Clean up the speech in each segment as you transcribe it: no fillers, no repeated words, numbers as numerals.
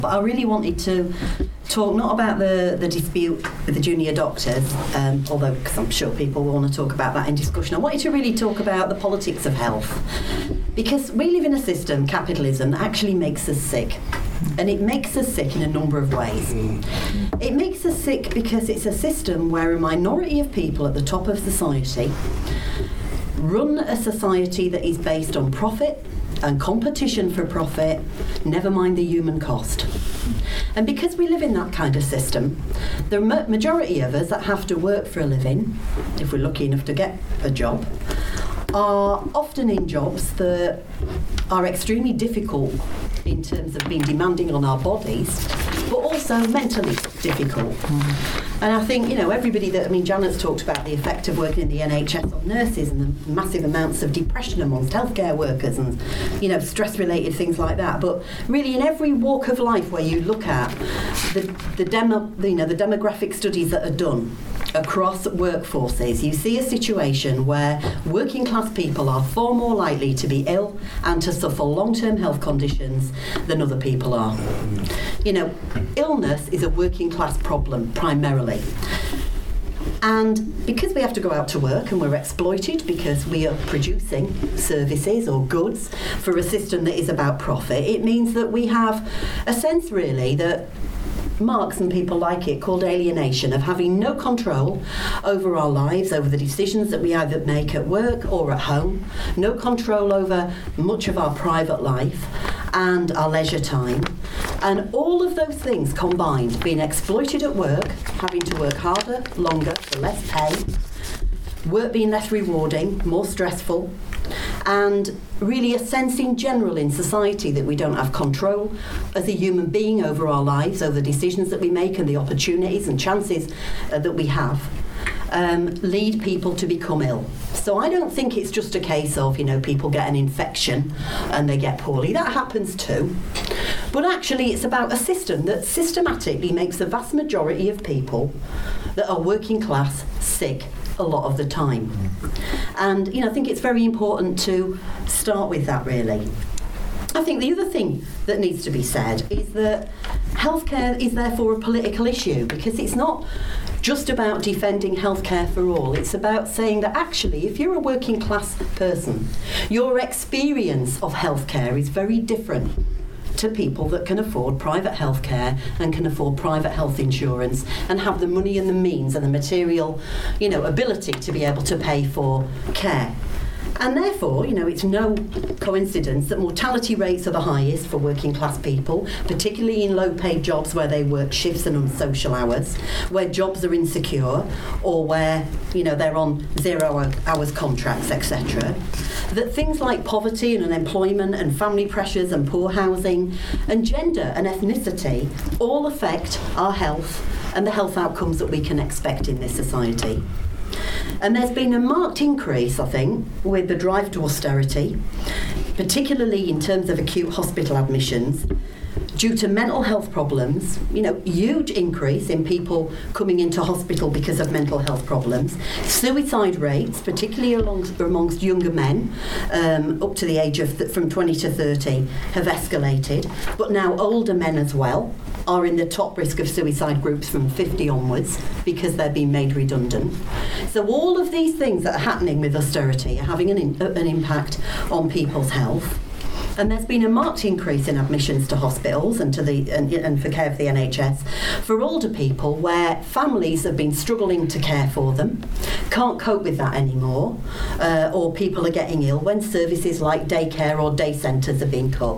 But I really wanted to talk not about the dispute with the junior doctors, although because I'm sure people will want to talk about that in discussion. I wanted to really talk about the politics of health, because we live in a system, capitalism, that actually makes us sick. And it makes us sick in a number of ways. It makes us sick because it's a system where a minority of people at the top of society run a society that is based on profit and competition for profit, never mind the human cost. And because we live in that kind of system, the majority of us that have to work for a living, if we're lucky enough to get a job, are often in jobs that are extremely difficult in terms of being demanding on our bodies, but also mentally difficult. And I think, everybody Janet's talked about the effect of working in the NHS on nurses and the massive amounts of depression amongst healthcare workers and, stress-related things like that. But really, in every walk of life where you look at the demographic studies that are done across workforces, you see a situation where working class people are far more likely to be ill and to suffer long-term health conditions than other people are. Illness is a working class problem primarily. And because we have to go out to work and we're exploited because we are producing services or goods for a system that is about profit, it means that we have a sense really that Marx and people like it called alienation, of having no control over our lives, over the decisions that we either make at work or at home, no control over much of our private life and our leisure time. And all of those things combined, being exploited at work, having to work harder, longer, for less pay, work being less rewarding, more stressful, and really a sense in general in society that we don't have control as a human being over our lives, over the decisions that we make and the opportunities and chances that we have, lead people to become ill. So I don't think it's just a case of, people get an infection and they get poorly. That happens too. But actually it's about a system that systematically makes the vast majority of people that are working class sick a lot of the time. And I think it's very important to start with that really. I think the other thing that needs to be said is that healthcare is therefore a political issue, because it's not just about defending healthcare for all. It's about saying that actually if you're a working class person, your experience of healthcare is very different to people that can afford private healthcare and can afford private health insurance and have the money and the means and the material, ability to be able to pay for care. And therefore, it's no coincidence that mortality rates are the highest for working class people, particularly in low paid jobs where they work shifts and unsocial hours, where jobs are insecure or where, they're on 0 hours contracts, etc. That things like poverty and unemployment and family pressures and poor housing and gender and ethnicity all affect our health and the health outcomes that we can expect in this society. And there's been a marked increase, I think, with the drive to austerity, particularly in terms of acute hospital admissions, due to mental health problems, huge increase in people coming into hospital because of mental health problems. Suicide rates, particularly amongst younger men, up to the age of from 20 to 30, have escalated. But now older men as well are in the top risk of suicide groups from 50 onwards because they're being made redundant. So all of these things that are happening with austerity are having an impact on people's health. And there's been a marked increase in admissions to hospitals and for care of the NHS for older people where families have been struggling to care for them, can't cope with that anymore, or people are getting ill when services like daycare or day centres are being cut.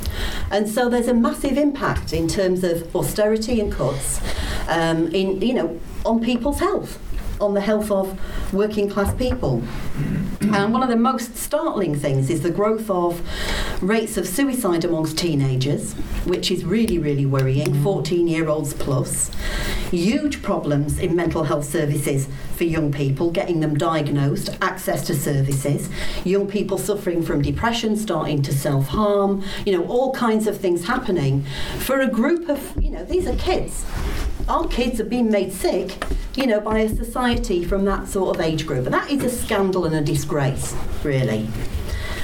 And so there's a massive impact in terms of austerity and cuts on people's health, on the health of working class people. And one of the most startling things is the growth of rates of suicide amongst teenagers, which is really, really worrying, 14-year-olds plus. Huge problems in mental health services for young people, getting them diagnosed, access to services, young people suffering from depression, starting to self-harm, all kinds of things happening for a group of, these are kids. Our kids are being made sick, by a society from that sort of age group. And that is a scandal and a disgrace, really.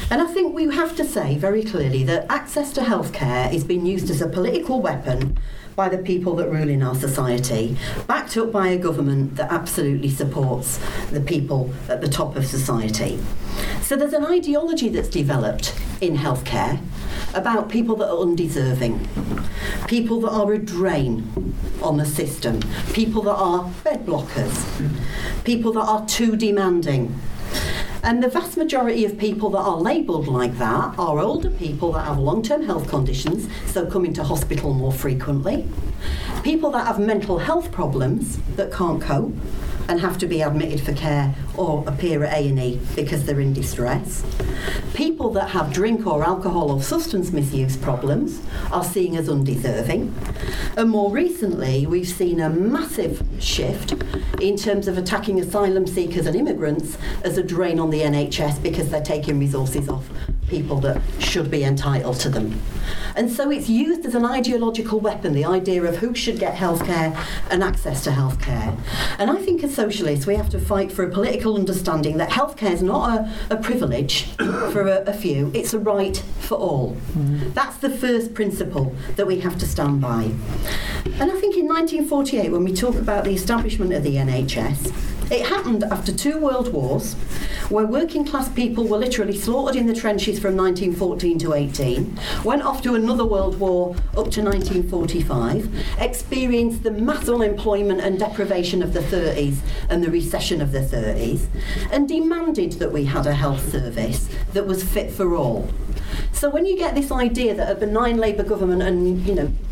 And I think we have to say very clearly that access to healthcare is being used as a political weapon by the people that rule in our society, backed up by a government that absolutely supports the people at the top of society. So there's an ideology that's developed in healthcare about people that are undeserving, people that are a drain on the system, people that are bed blockers, people that are too demanding. And the vast majority of people that are labelled like that are older people that have long-term health conditions, so come into hospital more frequently, people that have mental health problems that can't cope and have to be admitted for care or appear at A&E because they're in distress. People that have drink or alcohol or substance misuse problems are seen as undeserving. And more recently, we've seen a massive shift in terms of attacking asylum seekers and immigrants as a drain on the NHS because they're taking resources off people that should be entitled to them. And so it's used as an ideological weapon, the idea of who should get healthcare and access to healthcare. And I think as socialists we have to fight for a political understanding that healthcare is not a privilege for a few, it's a right for all. That's the first principle that we have to stand by. And I think in 1948, when we talk about the establishment of the NHS, it happened after 2 world wars, where working class people were literally slaughtered in the trenches from 1914 to 18, went off to another world war up to 1945, experienced the mass unemployment and deprivation of the 30s and the recession of the 30s, and demanded that we had a health service that was fit for all. So when you get this idea that a benign Labour government and,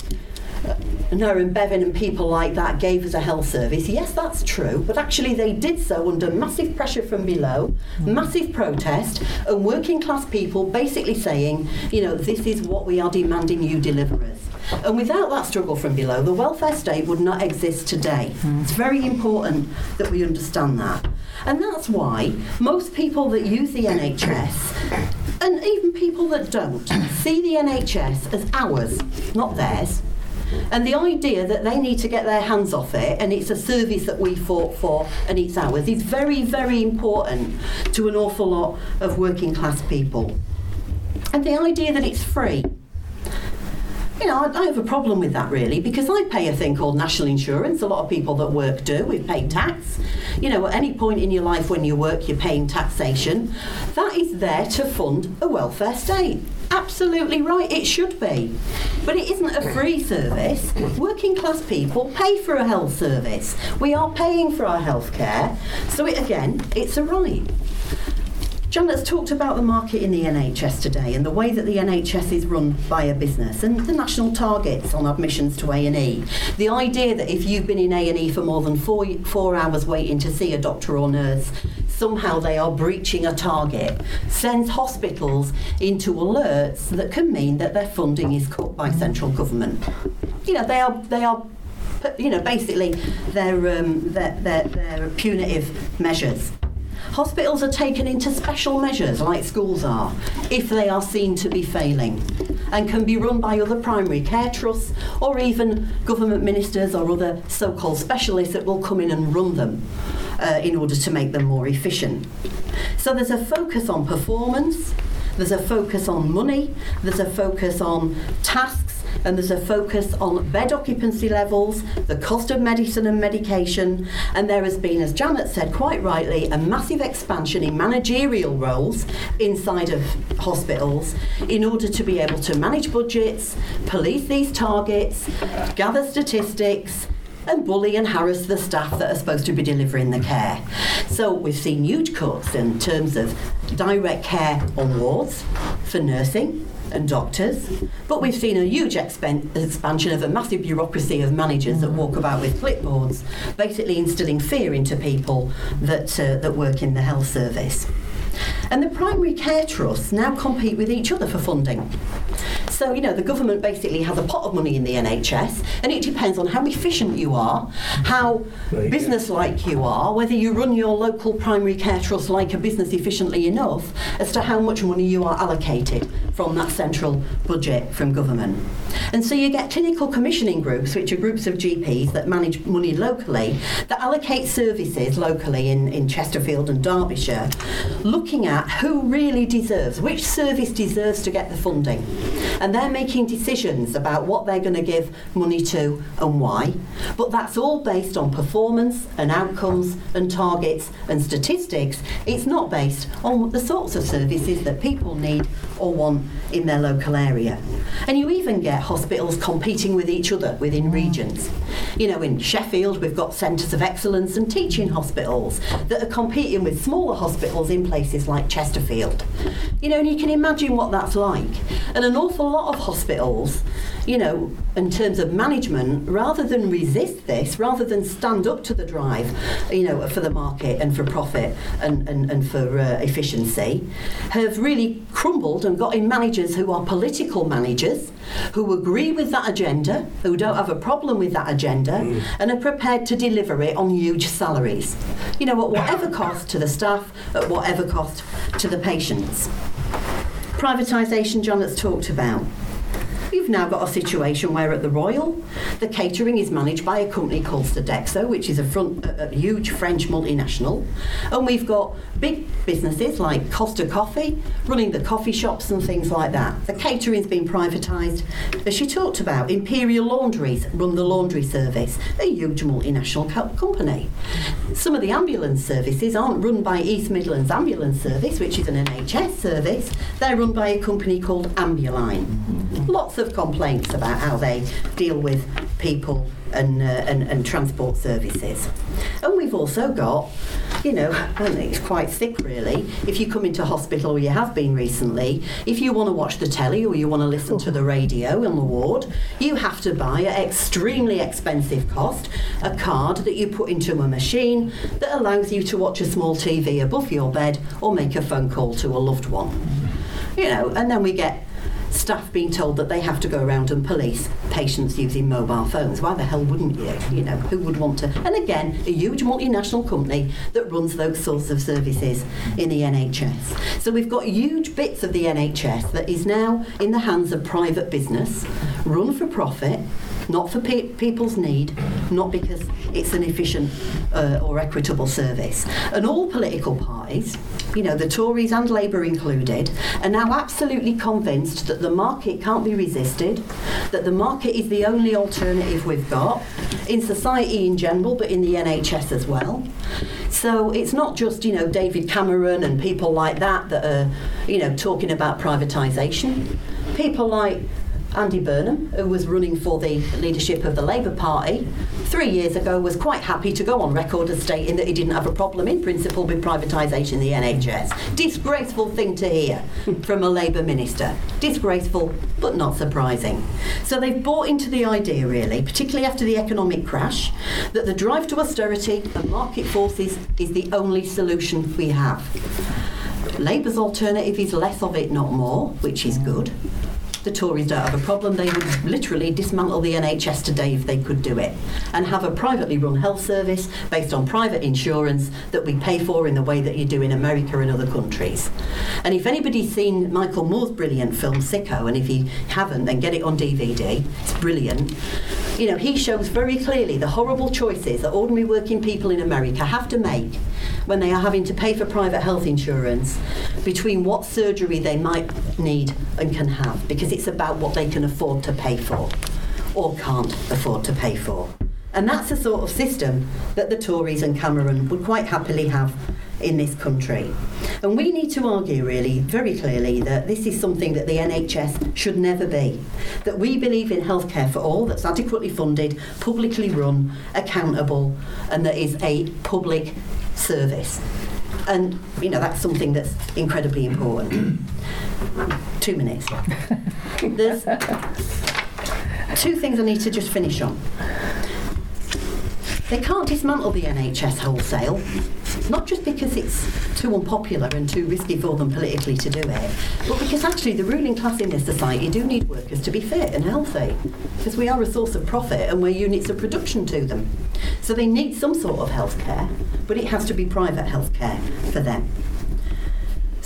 Noah and Bevan and people like that gave us a health service, yes, that's true, but actually they did so under massive pressure from below, massive protest, and working class people basically saying, this is what we are demanding you deliver us. And without that struggle from below, the welfare state would not exist today. It's very important that we understand that. And that's why most people that use the NHS, and even people that don't, see the NHS as ours, not theirs. And the idea that they need to get their hands off it and it's a service that we fought for and it's ours is very, very important to an awful lot of working class people. And the idea that it's free, I have a problem with that really, because I pay a thing called national insurance. A lot of people that work do. We pay tax. At any point in your life when you work, you're paying taxation. That is there to fund a welfare state. Absolutely right, it should be. But it isn't a free service. Working class people pay for a health service. We are paying for our health care. So it's a right. Janet's talked about the market in the NHS today and the way that the NHS is run by a business and the national targets on admissions to A&E. The idea that if you've been in A&E for more than 4 hours waiting to see a doctor or nurse, somehow they are breaching a target, sends hospitals into alerts that can mean that their funding is cut by central government. They are basically they're punitive measures. Hospitals are taken into special measures, like schools are, if they are seen to be failing, and can be run by other primary care trusts or even government ministers or other so-called specialists that will come in and run them in order to make them more efficient. So there's a focus on performance, there's a focus on money, there's a focus on tasks, and there's a focus on bed occupancy levels, the cost of medicine and medication, and there has been, as Janet said quite rightly, a massive expansion in managerial roles inside of hospitals in order to be able to manage budgets, police these targets, gather statistics, and bully and harass the staff that are supposed to be delivering the care. So we've seen huge cuts in terms of direct care on wards for nursing and doctors, but we've seen a huge expansion of a massive bureaucracy of managers that walk about with clipboards, basically instilling fear into people that work in the health service. And the primary care trusts now compete with each other for funding. So, the government basically has a pot of money in the NHS, and it depends on how efficient you are, how business-like you are, whether you run your local primary care trust like a business efficiently enough, as to how much money you are allocated from that central budget from government. And so you get clinical commissioning groups, which are groups of GPs that manage money locally, that allocate services locally in Chesterfield and Derbyshire, looking at who really deserves, which service deserves to get the funding. And they're making decisions about what they're going to give money to and why. But that's all based on performance and outcomes and targets and statistics. It's not based on the sorts of services that people need or want in their local area. And you even get hospitals competing with each other within regions. You know, in Sheffield we've got centres of excellence and teaching hospitals that are competing with smaller hospitals in places like Chesterfield. You know, and you can imagine what that's like. And an awful lot of hospitals, you know, in terms of management, rather than resist this, rather than stand up to the drive, you know, for the market and for profit and for efficiency, have really crumbled and got in managers who are political managers, who agree with that agenda, who don't have a problem with that agenda, and are prepared to deliver it on huge salaries. You know, at whatever cost to the staff, at whatever cost to the patients. Privatisation, John has talked about. We've now got a situation where at the Royal, the catering is managed by a company called Sodexo, which is a huge French multinational. And we've got big businesses like Costa Coffee running the coffee shops and things like that. The catering's been privatised. As she talked about, Imperial Laundries run the laundry service, a huge multinational company. Some of the ambulance services aren't run by East Midlands Ambulance Service, which is an NHS service. They're run by a company called Ambuline. Lots of complaints about how they deal with people and transport services. And we've also got, you know, and it's quite thick really, if you come into hospital, or you have been recently, if you want to watch the telly or you want to listen to the radio in the ward, you have to buy at extremely expensive cost a card that you put into a machine that allows you to watch a small TV above your bed or make a phone call to a loved one. You know, and then we get staff being told that they have to go around and police patients using mobile phones. Why the hell wouldn't you? You know, who would want to? And again, a huge multinational company that runs those sorts of services in the NHS. So we've got huge bits of the NHS that is now in the hands of private business, run for profit, not for people's need, not because it's an efficient or equitable service. And all political parties, you know, the Tories and Labour included, are now absolutely convinced that the market can't be resisted, that the market is the only alternative we've got, in society in general, but in the NHS as well. So it's not just, you know, David Cameron and people like that that are, you know, talking about privatisation. People like Andy Burnham, who was running for the leadership of the Labour Party 3 years ago, was quite happy to go on record as stating that he didn't have a problem in principle with privatisation in the NHS. Disgraceful thing to hear from a Labour minister. Disgraceful, but not surprising. So they've bought into the idea, really, particularly after the economic crash, that the drive to austerity and market forces is the only solution we have. Labour's alternative is less of it, not more, which is good. The Tories don't have a problem. They would literally dismantle the NHS today if they could do it, and have a privately run health service based on private insurance that we pay for in the way that you do in America and other countries. And if anybody's seen Michael Moore's brilliant film Sicko, and if you haven't, then get it on DVD. It's brilliant. You know, he shows very clearly the horrible choices that ordinary working people in America have to make when they are having to pay for private health insurance between what surgery they might need and can have, because it's about what they can afford to pay for or can't afford to pay for. And that's the sort of system that the Tories and Cameron would quite happily have in this country. And we need to argue really very clearly that this is something that the NHS should never be. That we believe in healthcare for all that's adequately funded, publicly run, accountable, and that is a public service. And, you know, that's something that's incredibly important. 2 minutes. There's 2 things I need to just finish on. They can't dismantle the NHS wholesale, not just because it's too unpopular and too risky for them politically to do it, but because actually the ruling class in this society do need workers to be fit and healthy, because we are a source of profit and we're units of production to them. So they need some sort of healthcare, but it has to be private healthcare for them.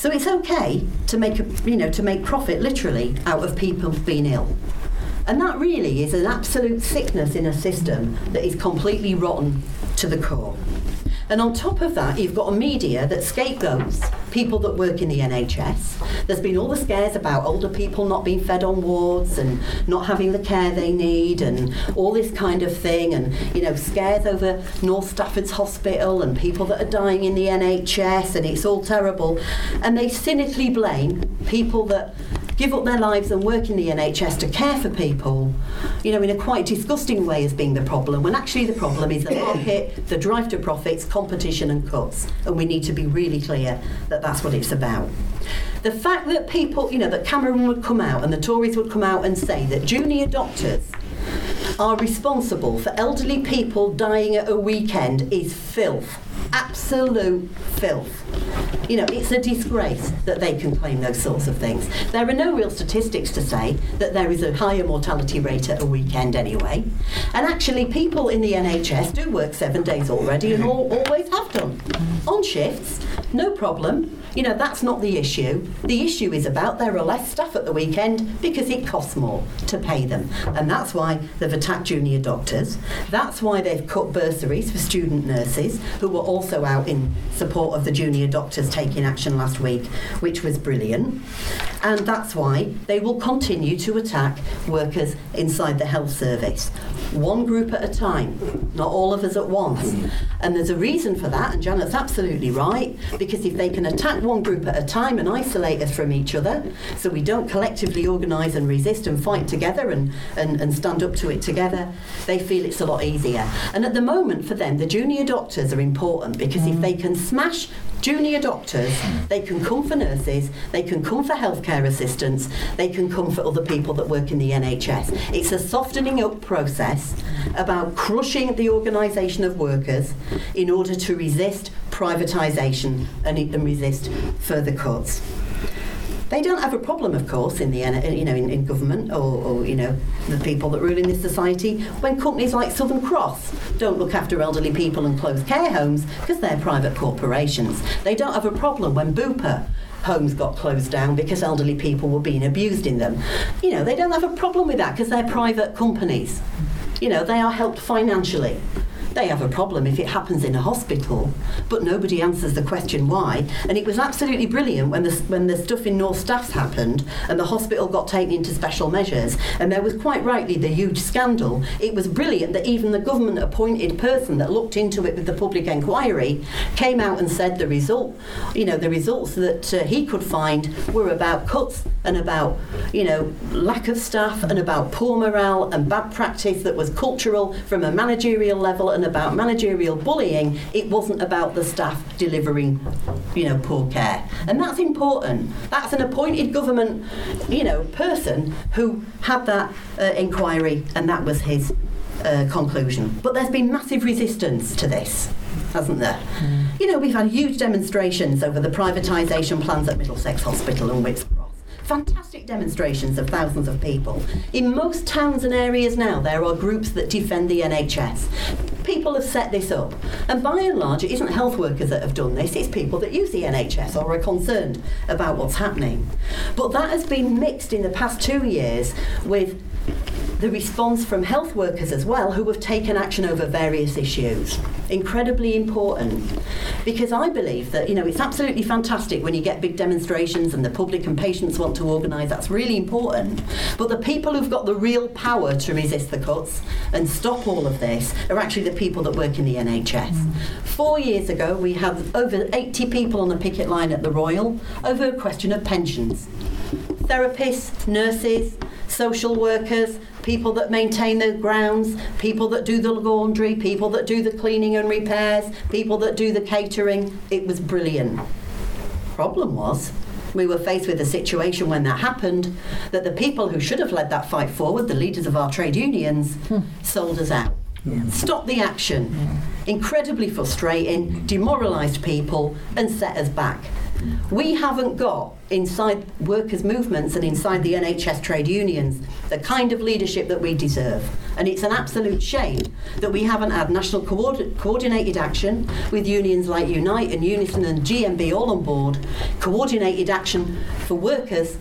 So it's okay to make profit literally out of people being ill. And that really is an absolute sickness in a system that is completely rotten to the core. And on top of that, you've got a media that scapegoats people that work in the NHS. There's been all the scares about older people not being fed on wards and not having the care they need and all this kind of thing, and scares over North Stafford's Hospital and people that are dying in the NHS, and it's all terrible. And they cynically blame people that give up their lives and work in the NHS to care for people, in a quite disgusting way as being the problem, when actually the problem is the market, the drive to profits, competition and cuts. And we need to be really clear that that's what it's about. The fact that people, that Cameron would come out and the Tories would come out and say that junior doctors are responsible for elderly people dying at a weekend is filth. Absolute filth. It's a disgrace that they can claim those sorts of things. There are no real statistics to say that there is a higher mortality rate at a weekend anyway. And actually, people in the NHS do work 7 days already and always have done. On shifts, no problem. That's not the issue. The issue is about there are less staff at the weekend because it costs more to pay them. And that's why they've attacked junior doctors. That's why they've cut bursaries for student nurses who were also out in support of the junior doctors taking action last week, which was brilliant. And that's why they will continue to attack workers inside the health service. One group at a time, not all of us at once. And there's a reason for that, and Janet's absolutely right, because if they can attack one group at a time and isolate us from each other, so we don't collectively organise and resist and fight together and stand up to it together, they feel it's a lot easier. And at the moment for them, the junior doctors are important, because if they can smash junior doctors, they can come for nurses, they can come for healthcare assistants, they can come for other people that work in the NHS. It's a softening up process about crushing the organisation of workers in order to resist privatisation and resist further cuts. They don't have a problem, of course, in the in government or the people that rule in this society when companies like Southern Cross don't look after elderly people and close care homes because they're private corporations. They don't have a problem when Bupa homes got closed down because elderly people were being abused in them. They don't have a problem with that because they're private companies. They are helped financially. They have a problem if it happens in a hospital, but nobody answers the question why. And it was absolutely brilliant when the stuff in North Staffs happened and the hospital got taken into special measures, and there was quite rightly the huge scandal. It was brilliant that even the government appointed person that looked into it with the public inquiry came out and said the results that he could find were about cuts and about lack of staff and about poor morale and bad practice that was cultural from a managerial level and about managerial bullying. It wasn't about the staff delivering poor care, and that's important. That's an appointed government person who had that inquiry, and that was his conclusion. But there's been massive resistance to this, hasn't there? We've had huge demonstrations over the privatisation plans at Middlesex Hospital and Whips Cross. Fantastic demonstrations of thousands of people. In most towns and areas now, there are groups that defend the NHS. People have set this up. And by and large, it isn't health workers that have done this, it's people that use the NHS or are concerned about what's happening. But that has been mixed in the past 2 years with the response from health workers as well, who have taken action over various issues. Incredibly important, because I believe that it's absolutely fantastic when you get big demonstrations and the public and patients want to organise. That's really important. But the people who've got the real power to resist the cuts and stop all of this are actually the people that work in the NHS. 4 years ago, we had over 80 people on the picket line at the Royal over a question of pensions. Therapists, nurses, social workers, people that maintain the grounds, people that do the laundry, people that do the cleaning and repairs, people that do the catering. It was brilliant. Problem was, we were faced with a situation when that happened that the people who should have led that fight forward, the leaders of our trade unions, sold us out. Stopped the action. Incredibly frustrating, demoralised people and set us back. We haven't got, inside workers' movements and inside the NHS trade unions, the kind of leadership that we deserve. And it's an absolute shame that we haven't had national coordinated action with unions like Unite and Unison and GMB all on board, coordinated action for workers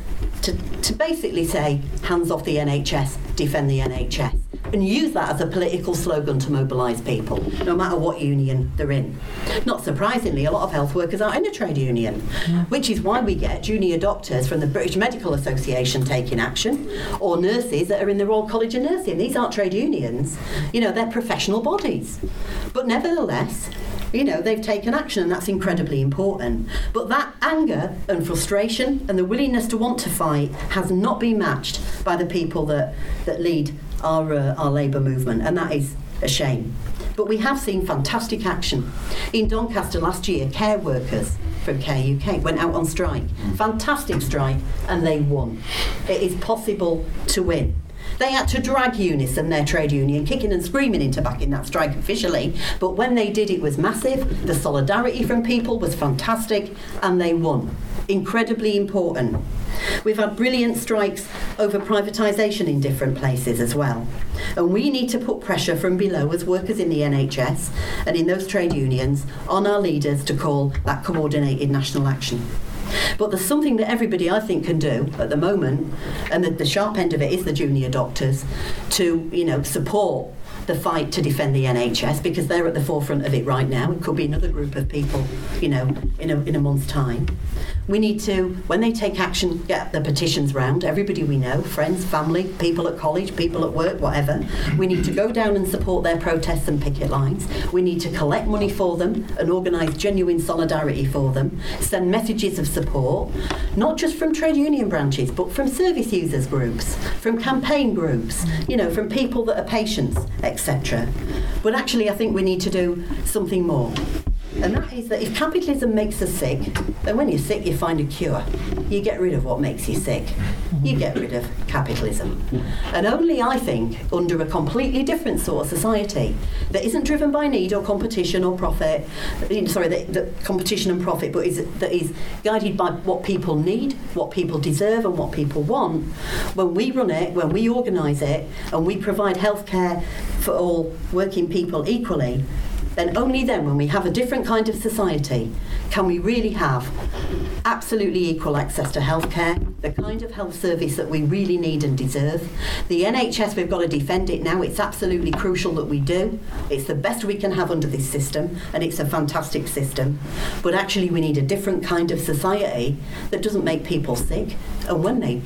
to basically say, hands off the NHS, defend the NHS, and use that as a political slogan to mobilise people, no matter what union they're in. Not surprisingly, a lot of health workers aren't in a trade union, which is why we get junior doctors from the British Medical Association taking action, or nurses that are in the Royal College of Nursing. These aren't trade unions, they're professional bodies. But nevertheless, they've taken action, and that's incredibly important. But that anger and frustration and the willingness to want to fight has not been matched by the people that lead our labour movement, and that is a shame. But we have seen fantastic action. In Doncaster last year, care workers from Care UK went out on strike. Fantastic strike, and they won. It is possible to win. They had to drag Unison, their trade union, kicking and screaming into back in that strike officially, but when they did, it was massive. The solidarity from people was fantastic, and they won. Incredibly important. We've had brilliant strikes over privatisation in different places as well. And we need to put pressure from below as workers in the NHS and in those trade unions on our leaders to call that coordinated national action. But there's something that everybody, I think, can do at the moment, and the sharp end of it is the junior doctors, to support the fight to defend the NHS, because they're at the forefront of it right now. It could be another group of people, in a month's time. We need to, when they take action, get the petitions round, everybody we know, friends, family, people at college, people at work, whatever. We need to go down and support their protests and picket lines. We need to collect money for them and organise genuine solidarity for them, send messages of support, not just from trade union branches, but from service users groups, from campaign groups, from people that are patients, etc. But actually, I think we need to do something more. And that is that if capitalism makes us sick, then when you're sick you find a cure. You get rid of what makes you sick. You get rid of capitalism. And only, I think, under a completely different sort of society that isn't driven by need or competition or profit, the competition and profit, but that is guided by what people need, what people deserve and what people want, when we run it, when we organise it, and we provide healthcare for all working people equally, then only then, when we have a different kind of society, can we really have absolutely equal access to healthcare, the kind of health service that we really need and deserve. The NHS, we've got to defend it now. It's absolutely crucial that we do. It's the best we can have under this system, and it's a fantastic system. But actually, we need a different kind of society that doesn't make people sick, and when they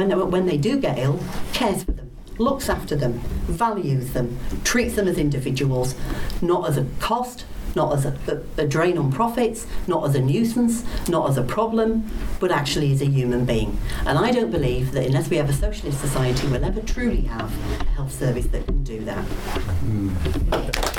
do get ill, cares for them, looks after them, values them, treats them as individuals, not as a cost, not as a drain on profits, not as a nuisance, not as a problem, but actually as a human being. And I don't believe that unless we have a socialist society, we'll ever truly have a health service that can do that.